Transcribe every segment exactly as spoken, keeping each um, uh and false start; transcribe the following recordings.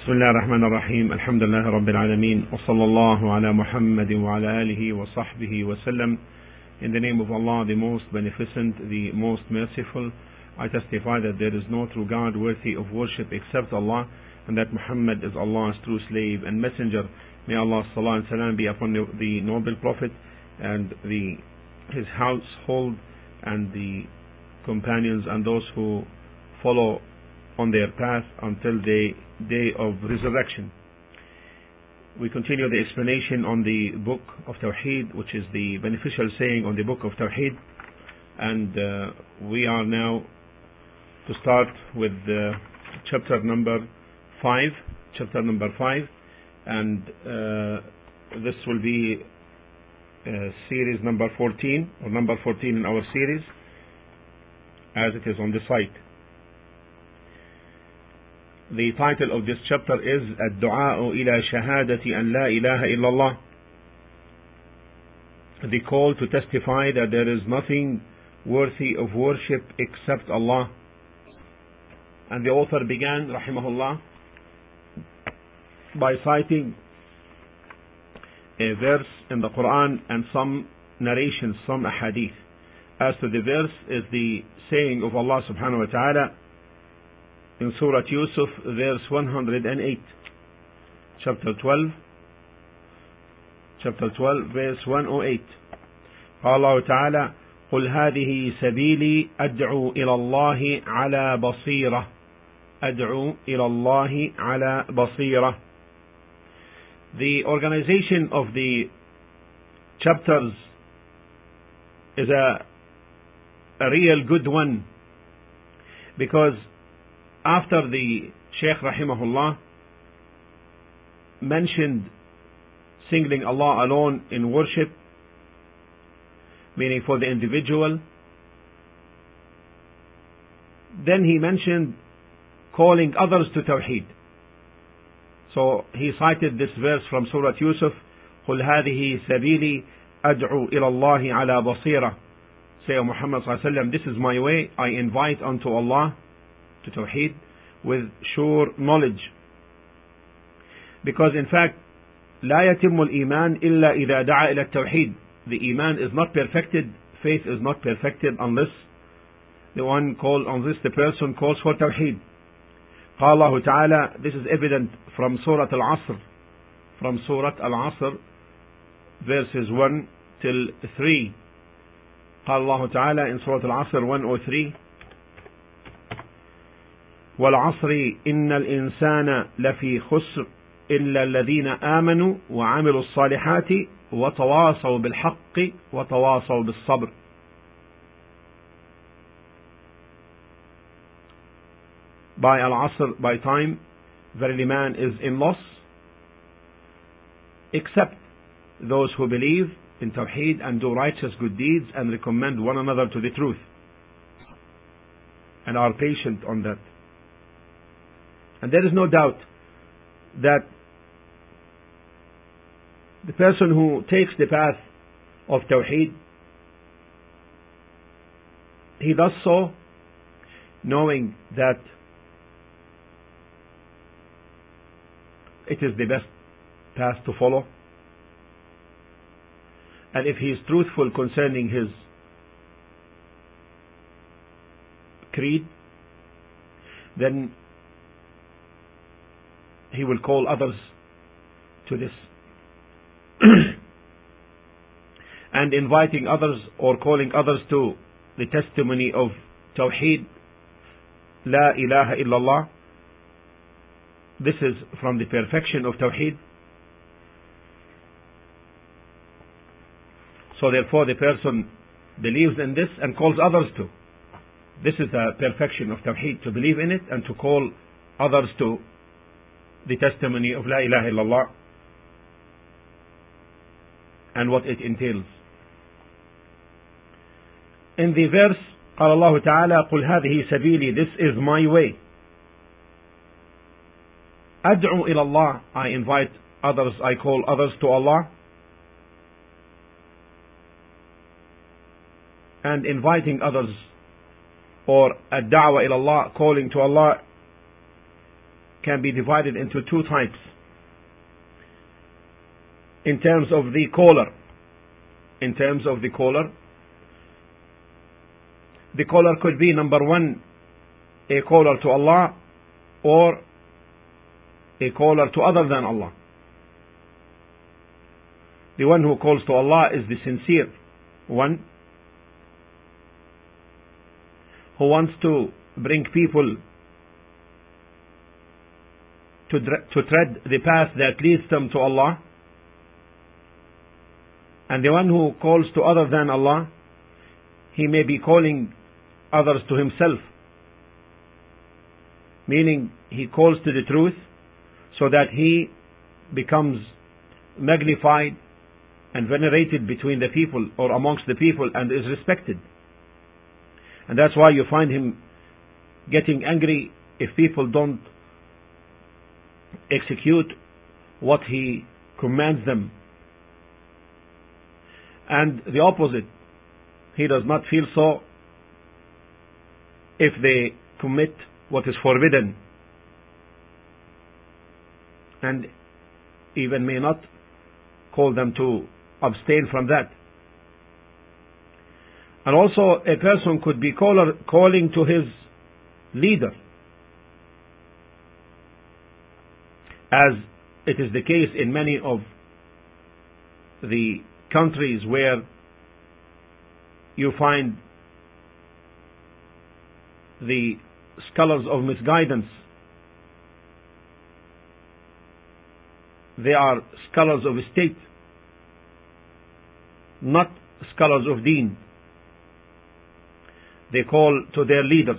بسم الله الرحمن الرحيم الحمد لله رب العالمين وصلى الله على محمد وعلى آله وصحبه وسلم. In the name of Allah, the most beneficent, the most merciful, I testify that there is no true God worthy of worship except Allah, and that Muhammad is Allah's true slave and messenger. May Allah's salah and salam be upon the, the noble Prophet and the, his household and the companions and those who follow on their path until the day of resurrection. We continue the explanation on the book of Tawheed, which is the beneficial saying on the book of Tawheed, and uh, we are now to start with uh, chapter number five chapter number five and uh, this will be uh, series number fourteen, or number fourteen in our series, as it is on the site. The title of this chapter is الدعاء إلى شهادة أن لا إله إلا الله, the call to testify that there is nothing worthy of worship except Allah. And the author began, rahimahullah, by citing a verse in the Quran and some narrations, some ahadith. As to the verse is the saying of Allah subhanahu wa ta'ala in Surah Yusuf, verse one hundred eight, chapter twelve, chapter twelve, verse one oh eight. قال الله تعالى: قل هذه سبيلي أدعو إلى الله على بصيرة أدعو إلى الله على بصيرة. The organization of the chapters is a, a real good one, because after the Shaykh rahimahullah mentioned singling Allah alone in worship, meaning for the individual, then he mentioned calling others to Tawheed. So he cited this verse from Surah Yusuf: قل هذه سبيلي أدعو إلى الله على بصيرة. Say, O Muhammad sallallahu alaihi wasallam, this is my way, I invite unto Allah, to Tawheed, with sure knowledge. Because in fact, لا يتم الإيمان إلا إذا دعا إلى التوحيد. The Iman is not perfected, faith is not perfected unless the one call, unless the person calls for Tawheed. قال الله تعالى, this is evident from Surah Al-Asr, from Surah Al-Asr, verses one till three. قال الله تعالى in Surah Al-Asr one oh three: والعصر إن الإنسان لفي خسر إلا الذين آمنوا وعملوا الصالحات وتواصوا بالحق وتواصوا بالصبر. By Al-Asr, by time, verily man is in loss, except those who believe in Tawheed and do righteous good deeds and recommend one another to the truth, and are patient on that. And there is no doubt that the person who takes the path of Tawheed, he does so knowing that it is the best path to follow. And if he is truthful concerning his creed, then he will call others to this. And inviting others or calling others to the testimony of Tawheed, La ilaha illallah, this is from the perfection of Tawheed. So therefore the person believes in this and calls others to. This is the perfection of Tawheed, to believe in it and to call others to the testimony of La ilaha illallah and what it entails. In the verse, قال الله تعالى: قل هذه سبيلي, this is my way. أدعو إلى الله, I invite others, I call others to Allah. And inviting others, or الدعوة إلى الله, calling to Allah, can be divided into two types. In terms of the caller, in terms of the caller, the caller could be, number one, a caller to Allah or a caller to other than Allah. The one who calls to Allah is the sincere one, who wants to bring people to, to tread the path that leads them to Allah. And the one who calls to other than Allah, he may be calling others to himself, meaning he calls to the truth so that he becomes magnified and venerated between the people or amongst the people and is respected. And that's why you find him getting angry if people don't execute what he commands them. And the opposite, he does not feel so if they commit what is forbidden, and even may not call them to abstain from that. And also a person could be caller, calling to his leader, as it is the case in many of the countries where you find the scholars of misguidance. They are scholars of state, not scholars of deen. They call to their leaders.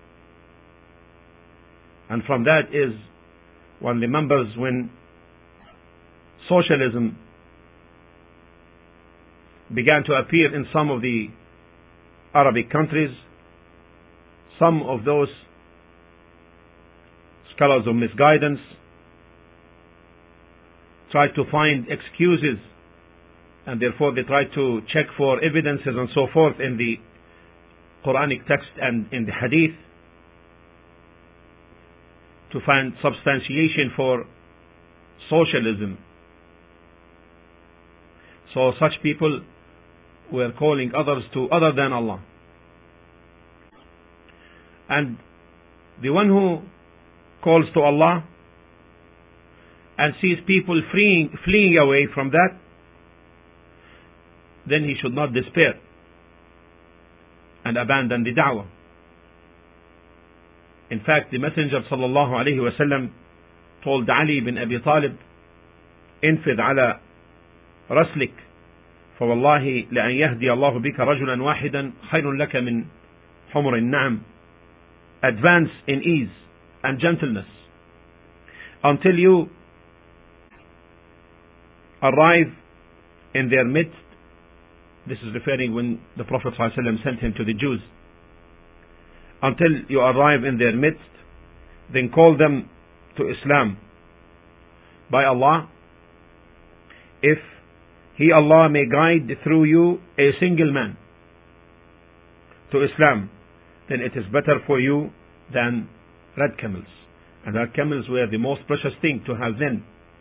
And from that is one remembers when socialism began to appear in some of the Arabic countries. Some of those scholars of misguidance tried to find excuses, and therefore they tried to check for evidences and so forth in the Quranic text and in the Hadith to find substantiation for socialism. So such people were calling others to other than Allah. And the one who calls to Allah and sees people fleeing, fleeing away from that, then he should not despair and abandon the da'wah. In fact, the Messenger sallallahu alayhi wa sallam told Ali bin Abi Talib, انفذ على رسلك فوالله لأن يهدي الله بك رجلا واحدا خير لك من حمر النعم. Advance in ease and gentleness until you arrive in their midst. This is referring when the Prophet ﷺ sent him to the Jews. Until you arrive in their midst, then call them to Islam. By Allah, if He, Allah, may guide through you a single man to Islam, then it is better for you than red camels. And red camels were the most precious thing to have then.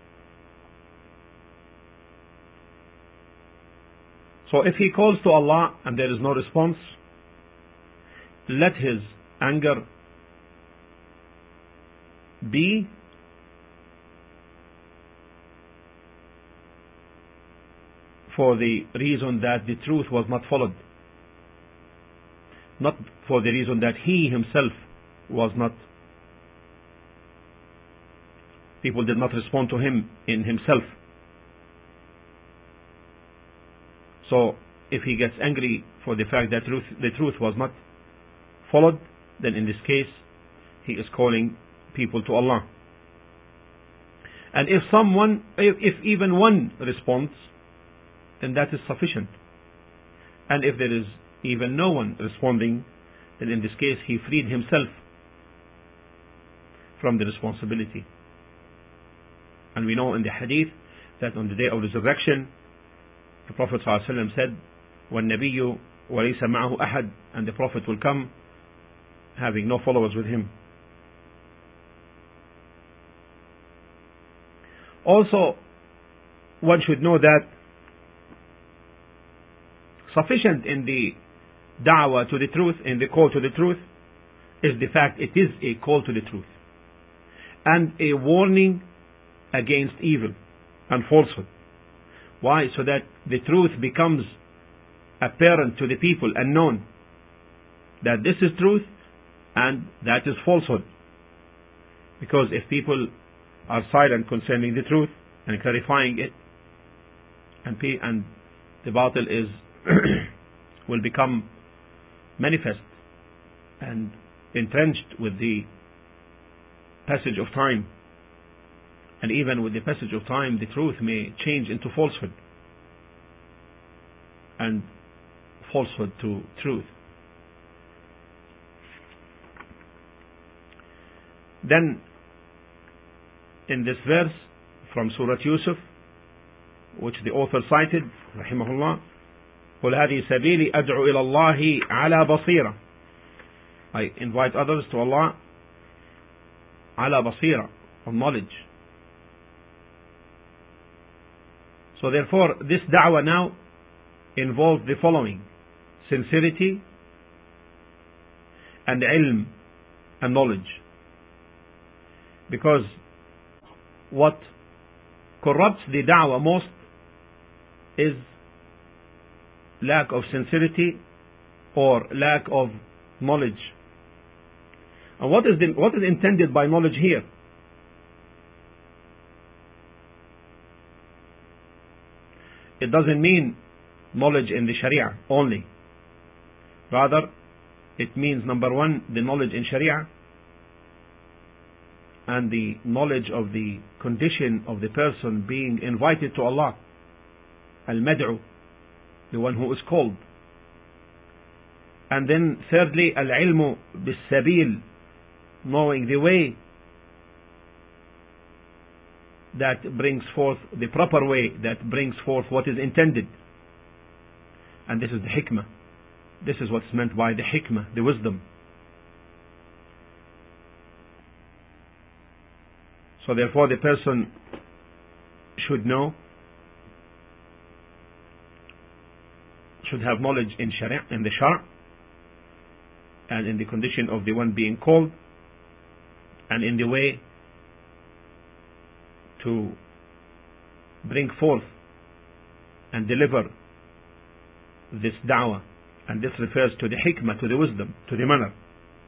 So if he calls to Allah and there is no response, let his anger be for the reason that the truth was not followed, not for the reason that he himself was not, people did not respond to him in himself. So if he gets angry for the fact that truth, the truth was not followed, then in this case he is calling people to Allah. And if someone, if, if even one responds, then that is sufficient. And if there is even no one responding, then in this case he freed himself from the responsibility. And we know in the hadith that on the day of resurrection, the Prophet ﷺ said, وَالنَّبِيُّ وَلَيْسَ مَعَهُ أَحَدٌ, and the Prophet will come having no followers with him. Also, one should know that sufficient in the da'wah to the truth, in the call to the truth, is the fact it is a call to the truth and a warning against evil and falsehood. Why? So that the truth becomes apparent to the people and known that this is truth and that is falsehood. Because if people are silent concerning the truth and clarifying it, and, and the batil is will become manifest and entrenched with the passage of time, and even with the passage of time the truth may change into falsehood and falsehood to truth. Then in this verse from Surah Yusuf, which the author cited rahimahullah, قل هذه سبيلي أدعو إلى الله على بصيرة, I invite others to Allah على بصيرة, on knowledge. So therefore this da'wah now involves the following: sincerity and ilm and knowledge. Because what corrupts the da'wah most is lack of sincerity or lack of knowledge. And what is the, what is intended by knowledge here? It doesn't mean knowledge in the Sharia only. Rather, it means, number one, the knowledge in Sharia and the knowledge of the condition of the person being invited to Allah, al-mad'u, the one who is called. And then thirdly, al-ilmu bis-sabil, knowing the way that brings forth, the proper way that brings forth what is intended. And this is the hikmah. This is what's meant by the hikmah, the wisdom. So therefore the person should know, should have knowledge in Sharia, in the Shara, and in the condition of the one being called, and in the way to bring forth and deliver this da'wah. And this refers to the hikmah, to the wisdom, to the manner.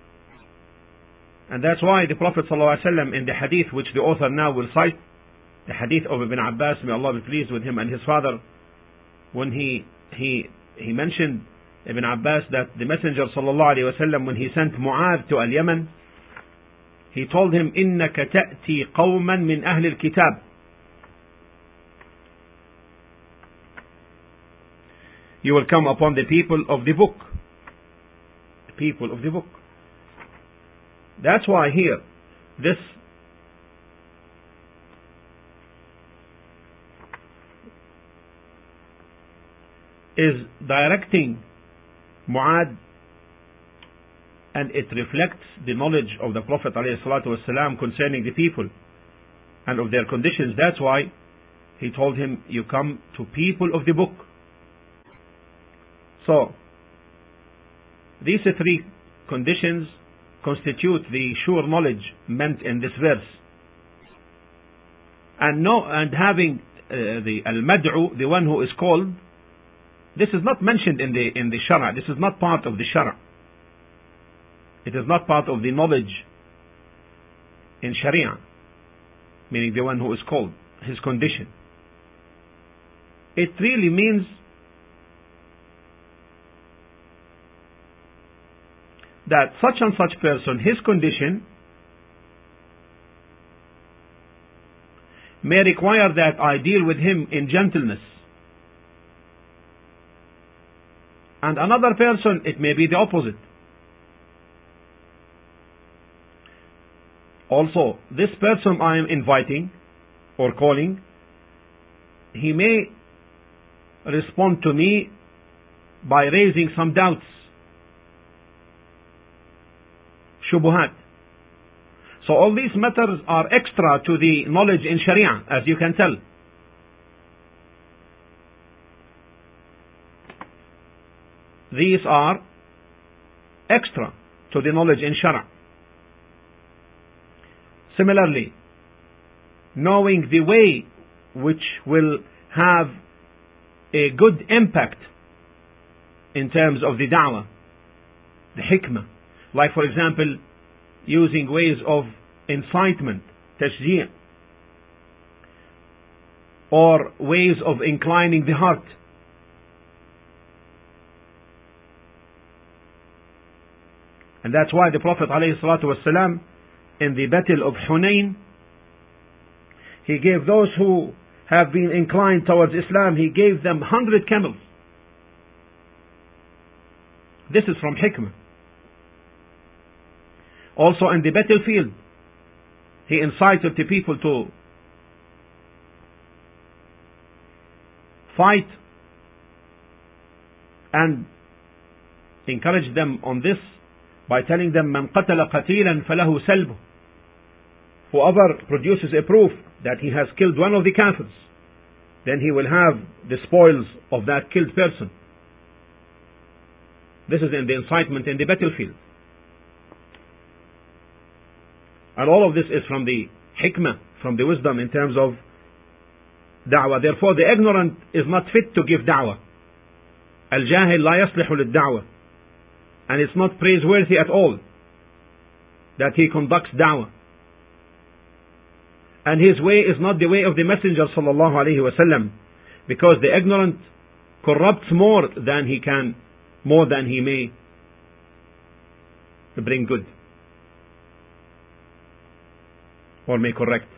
And that's why the Prophet ﷺ, in the hadith which the author now will cite, the hadith of Ibn Abbas, may Allah be pleased with him and his father, when he he he mentioned, Ibn Abbas, that the Messenger ﷺ, when he sent Mu'adh to Al-Yaman, he told him, إِنَّكَ تَأْتِي قَوْمًا مِنْ أَهْلِ الْكِتَابِ, you will come upon the people of the book. The people of the book. That's why here, this is directing Mu'adh, and it reflects the knowledge of the Prophet ﷺ concerning the people and of their conditions. That's why he told him, you come to people of the book. So, these three conditions constitute the sure knowledge meant in this verse. And no, and having uh, the al-mad'u, the one who is called, this is not mentioned in the in the Shara. This is not part of the Shara. It is not part of the knowledge in Sharia, meaning the one who is called, his condition. It really means that such and such person, his condition, may require that I deal with him in gentleness. And another person, it may be the opposite. Also, this person I am inviting or calling, he may respond to me by raising some doubts, shubuhat. So all these matters are extra to the knowledge in Sharia, as you can tell. These are extra to the knowledge in Sharia. Similarly, knowing the way which will have a good impact in terms of the da'wah, the hikmah, like for example, using ways of incitement, tashji', or ways of inclining the heart. And that's why the Prophet ﷺ, in the Battle of Hunayn, he gave those who have been inclined towards Islam, he gave them hundred camels. This is from hikmah. Also in the battlefield, he incited the people to fight and encouraged them on this by telling them, "Man qatala qatilan falahu salbu." Whoever produces a proof that he has killed one of the kafirs, then he will have the spoils of that killed person. This is in the incitement in the battlefield. And all of this is from the hikmah, from the wisdom in terms of da'wah. Therefore, the ignorant is not fit to give da'wah. Al-jahil la yaslihu lid-da'wah. And it's not praiseworthy at all that he conducts da'wah. And his way is not the way of the Messenger sallallahu alaihi wasallam, because the ignorant corrupts more than he can, more than he may bring good or may correct.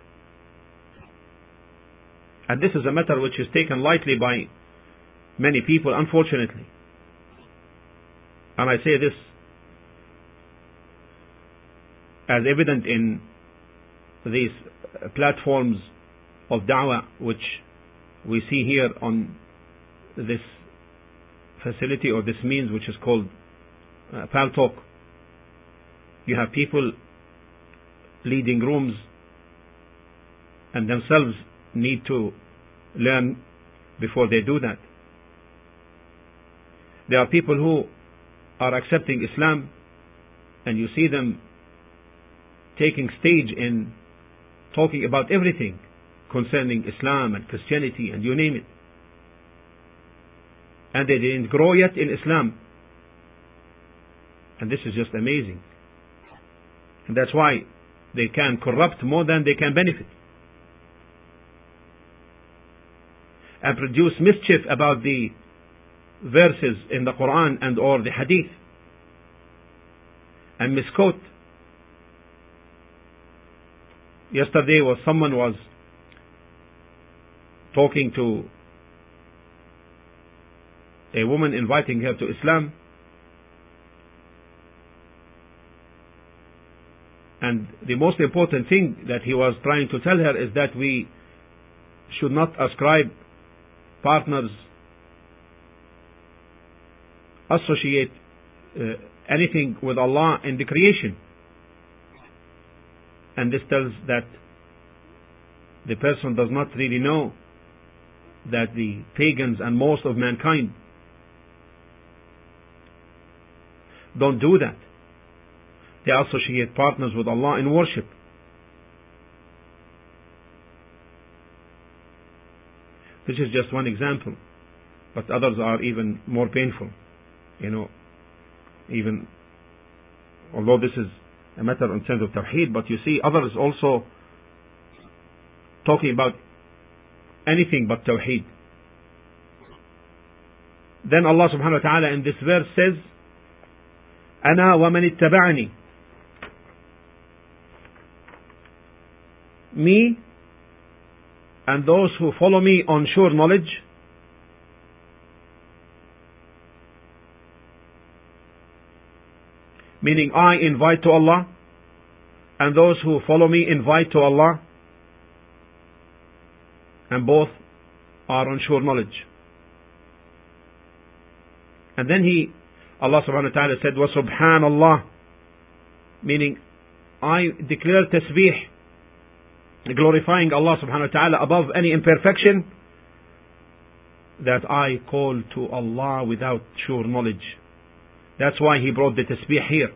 And this is a matter which is taken lightly by many people, unfortunately. And I say this as evident in these platforms of da'wah which we see here on this facility or this means which is called uh, Paltalk. You have people leading rooms and themselves need to learn before they do that. There are people who are accepting Islam and you see them taking stage in talking about everything concerning Islam and Christianity and you name it. And they didn't grow yet in Islam. And this is just amazing. And that's why they can corrupt more than they can benefit. And produce mischief about the verses in the Quran and or the Hadith. And misquote. Yesterday was someone was talking to a woman, inviting her to Islam, and the most important thing that he was trying to tell her is that we should not ascribe partners, associate uh, anything with Allah in the creation. And this tells that the person does not really know that the pagans and most of mankind don't do that. They associate partners with Allah in worship. This is just one example, but others are even more painful. You know, even although this is a matter in terms of tawheed, but you see others also talking about anything but tawheed. Then Allah subhanahu wa ta'ala in this verse says, أنا ومن اتبعني, me and those who follow me on sure knowledge, meaning I invite to Allah and those who follow me invite to Allah, and both are on sure knowledge. And then he, Allah subhanahu wa ta'ala said, وَسُبْحَانَ اللَّهِ, meaning I declare tasbih, glorifying Allah subhanahu wa ta'ala above any imperfection, that I call to Allah without sure knowledge. That's why he brought the tasbih here.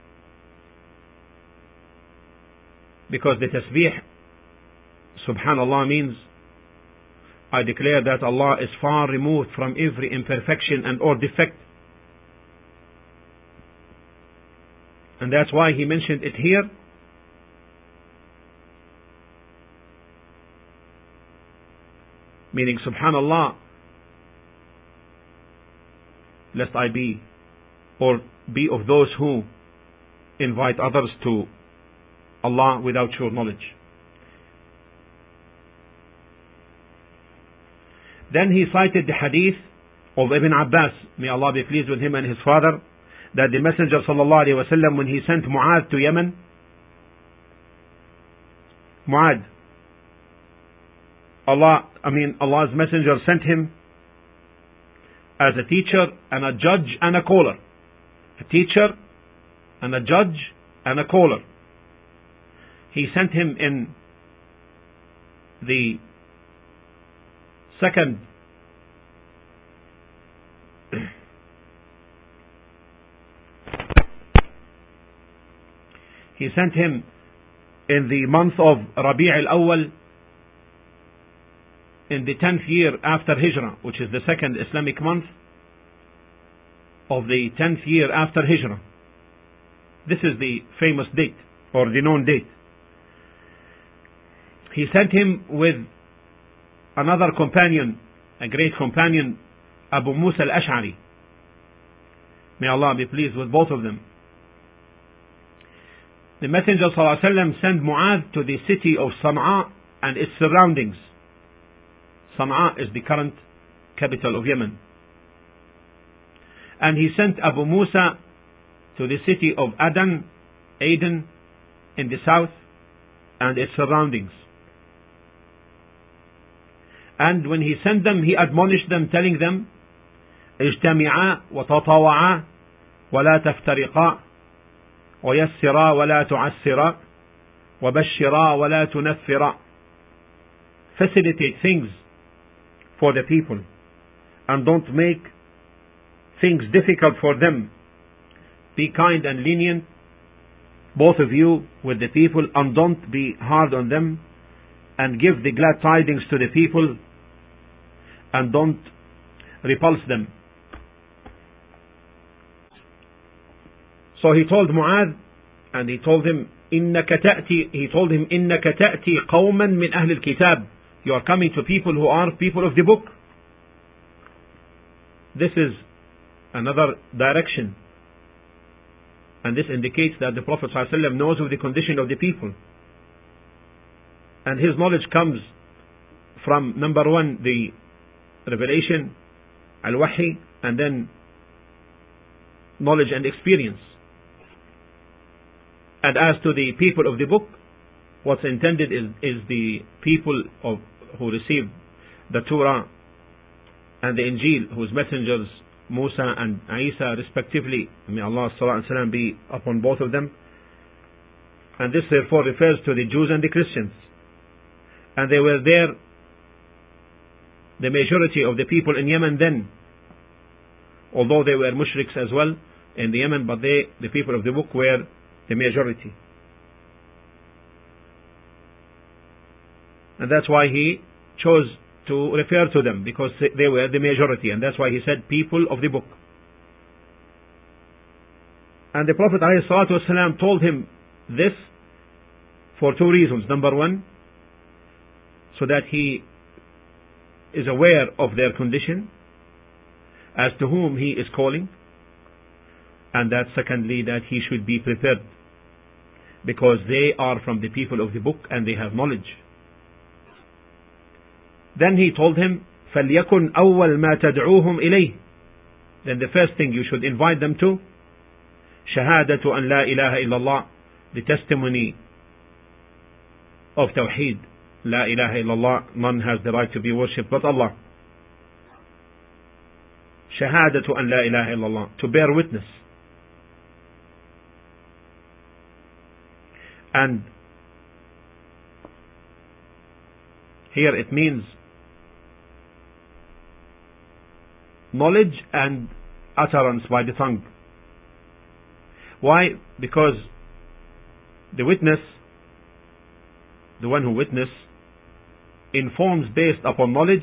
Because the tasbih, subhanallah, means I declare that Allah is far removed from every imperfection and or defect. And that's why he mentioned it here. Meaning, subhanallah, lest I be or be of those who invite others to Allah without sure knowledge. Then he cited the hadith of Ibn Abbas, may Allah be pleased with him and his father, that the Messenger sallallahu alaihi wasallam, when he sent Mu'adh to Yemen, Mu'adh, Allah, I mean Allah's Messenger sent him as a teacher and a judge and a caller. A teacher and a judge and a caller. He sent him in the second he sent him in the month of Rabi' al-Awwal, in the tenth year after Hijrah, which is the second Islamic month of the tenth year after Hijrah. This is the famous date, or the known date. He sent him with another companion, a great companion, Abu Musa al-Ash'ari. May Allah be pleased with both of them. The Messenger sallallahu alaihi wasallam sent Mu'adh to the city of Sana'a and its surroundings. Sana'a is the current capital of Yemen. And he sent Abu Musa to the city of Aden, Aden in the south and its surroundings. And when he sent them, he admonished them, telling them, اجتمعا وتطاوعا ولا تفترقا ويسرا ولا تعسرا وبشرا ولا تنفرا. Facilitate things for the people and don't make things difficult for them. Be kind and lenient, both of you, with the people, and don't be hard on them, and give the glad tidings to the people and don't repulse them. So he told Mu'adh, and he told him, إنك تأتي, he told him, إنك تأتي قوما من أهل الكتاب. You are coming to people who are people of the book. This is another direction. And this indicates that the Prophet ﷺ knows of the condition of the people. And his knowledge comes from, number one, the revelation, al-wahi, and then knowledge and experience. And as to the people of the book, what's intended is, is the people of who received the Torah and the Injil, whose messengers Musa and Isa respectively, may Allah's salatu and salam be upon both of them. And this therefore refers to the Jews and the Christians. And they were there, the majority of the people in Yemen then, although they were mushriks as well in the Yemen, but they, the people of the book, were the majority. And that's why he chose to refer to them, because they were the majority, and that's why he said people of the book. And the Prophet ﷺ told him this for two reasons. Number one, so that he is aware of their condition, as to whom he is calling, and that secondly, that he should be prepared, because they are from the people of the book and they have knowledge. Then he told him, فَلْيَكُنْ أَوَّلْ مَا تَدْعُوهُمْ إِلَيْهِ. Then the first thing you should invite them to, شَهَادَةُ أَنْ لَا إِلَهَ إِلَّا اللَّهِ, the testimony of Tawheed, La ilaha illallah, none has the right to be worshipped but Allah. شَهَادَةُ أَنْ لَا إِلَهَ إِلَّا اللَّهِ, to bear witness. And here it means knowledge and utterance by the tongue. Why? Because the witness, the one who witnessed, informs based upon knowledge,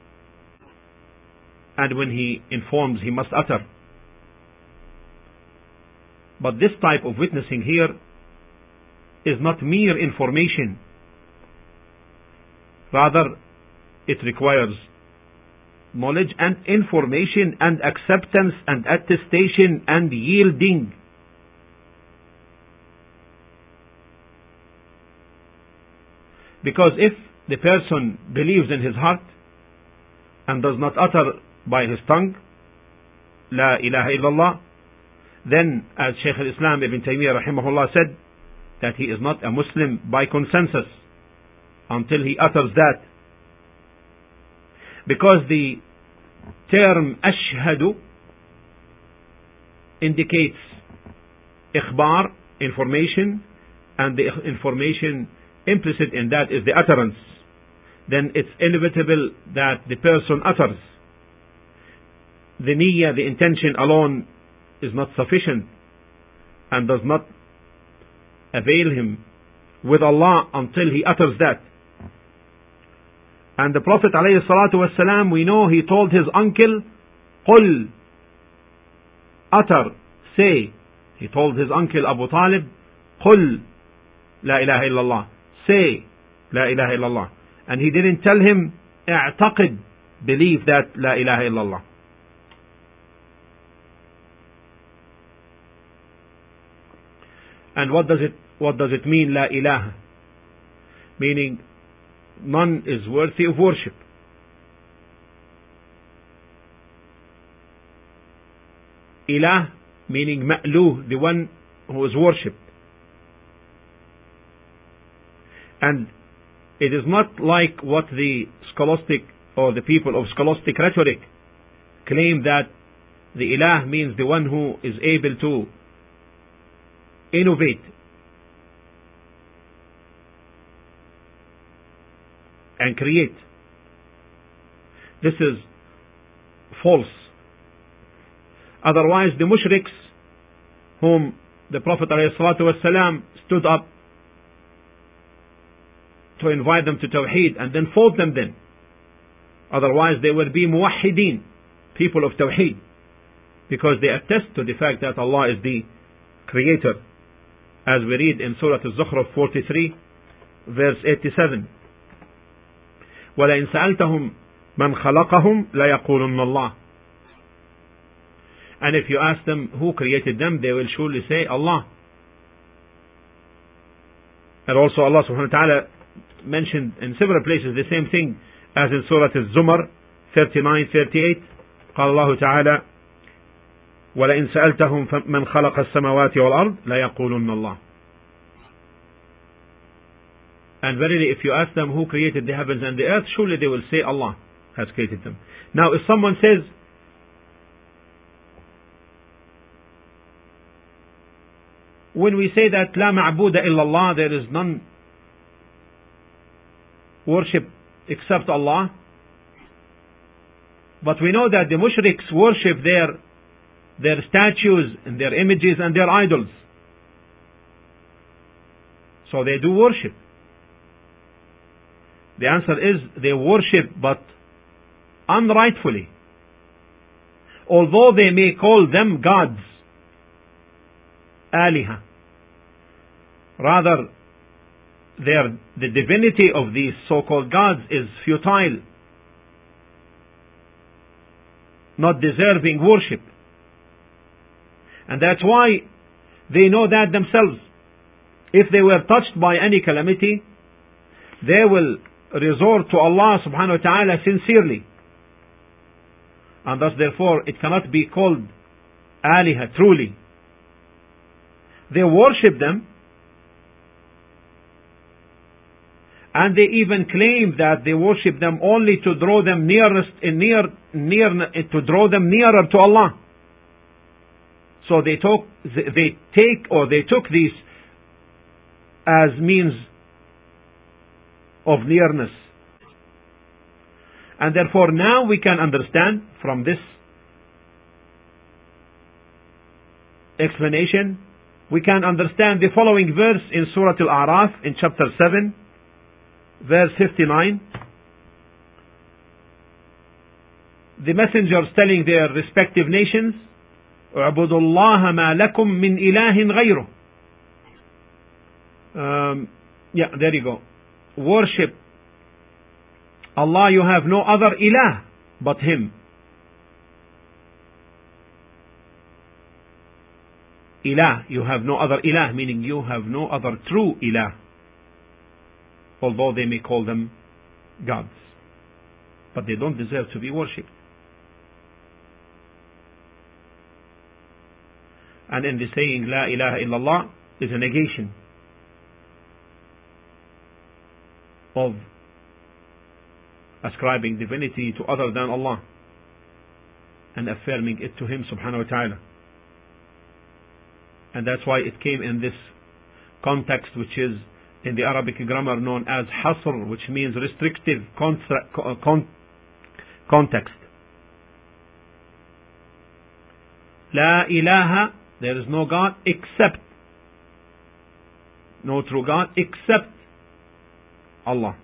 and when he informs, he must utter. But this type of witnessing here is not mere information. Rather, it requires knowledge and information and acceptance and attestation and yielding. Because if the person believes in his heart and does not utter by his tongue, La ilaha illallah, then as Shaykh al-Islam Ibn Taymiyyah rahimahullah said, that he is not a Muslim by consensus until he utters that. Because the term ashhadu indicates ikhbar, information, and the information implicit in that is the utterance. Then it's inevitable that the person utters. The niyyah, the intention alone, is not sufficient and does not avail him with Allah until he utters that. And the Prophet ﷺ, we know he told his uncle, Qul, utter, say. He told his uncle Abu Talib, Qul, La ilaha illallah, say, La ilaha illallah. And he didn't tell him, i'taqid, believe that La ilaha illallah. And what does it what does it mean, La ilaha? Meaning, none is worthy of worship. Ilah, meaning ma'luh, the one who is worshipped. And it is not like what the scholastic or the people of scholastic rhetoric claim, that the ilah means the one who is able to innovate and create. This is false. Otherwise, the mushriks whom the Prophet ﷺ stood up to invite them to Tawheed and then fought them then. Otherwise, they would be muwahhideen, people of Tawheed, because they attest to the fact that Allah is the Creator, as we read in Surah Al-Zukhruf forty-three, verse eighty-seven. وَلَئِنْ سَأَلْتَهُمْ مَنْ خَلَقَهُمْ لَيَقُولُنَّ اللَّهِ. And if you ask them who created them, they will surely say Allah. And also Allah subhanahu wa ta'ala mentioned in several places the same thing, as in Surah Al-Zumar thirty-nine thirty-eight. قال الله تعالى وَلَئِنْ سَأَلْتَهُمْ مَنْ خَلَقَ السَّمَوَاتِ وَالْأَرْضِ لَيَقُولُنَّ اللَّهِ. And verily, if you ask them who created the heavens and the earth, surely they will say Allah has created them. Now, if someone says, when we say that La ma'buda illallah, there is none worship except Allah, but we know that the mushriks worship their their statues and their images and their idols. So they do worship. The answer is they worship, but unrightfully. Although they may call them gods, aliha, rather their, the divinity of these so-called gods is futile, not deserving worship. And that's why they know that themselves. If they were touched by any calamity, they will resort to Allah subhanahu wa ta'ala sincerely. And thus therefore it cannot be called aliha truly. They worship them, and they even claim that they worship them only to draw them nearest near near to draw them nearer to Allah. So they talk, they take or they took these as means of nearness. And therefore now we can understand from this explanation, we can understand the following verse in Surah Al-A'raf in chapter seven, verse fifty-nine. The messengers telling their respective nations, اعبدوا الله ما لكم من إله غيره. Um, yeah, there you go. Worship Allah, you have no other ilah but Him. Ilah, you have no other ilah, meaning you have no other true ilah, although they may call them gods, but they don't deserve to be worshipped. And in the saying La ilaha illallah is a negation of ascribing divinity to other than Allah and affirming it to Him subhanahu wa ta'ala. And that's why it came in this context, which is in the Arabic grammar known as hasr, which means restrictive contra- con- context. La ilaha, there is no God except, no true God except Allah.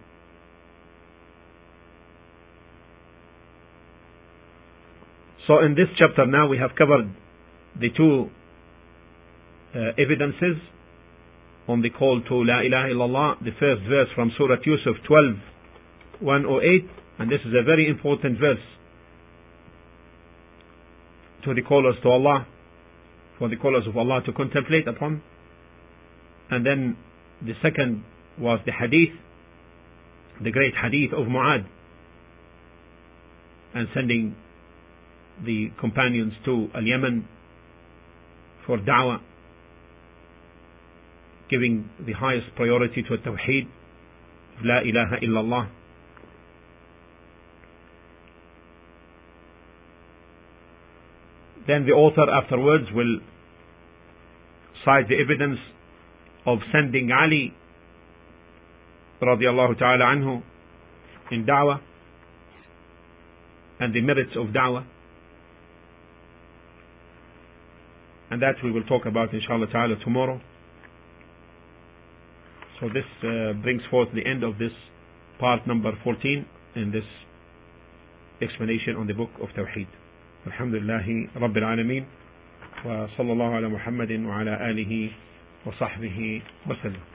So in this chapter now we have covered the two uh, evidences on the call to La ilaha illallah. The first verse from Surah Yusuf twelve, one oh eight, and this is a very important verse to the callers to Allah, for the callers of Allah to contemplate upon. And then the second was the hadith, the great hadith of Mu'ad, and sending the companions to Al-Yemen for da'wah, giving the highest priority to Tawheed, La ilaha illallah. Then the author afterwards will cite the evidence of sending Ali radiallahu ta'ala anhu in da'wah and the merits of da'wah. And that we will talk about inshallah ta'ala tomorrow. So this uh, brings forth the end of this part number fourteen in this explanation on the book of Tawheed. Alhamdulillahi Rabbil Alameen, wa sallallahu ala Muhammadin wa ala alihi wa sahbihi wa sallam.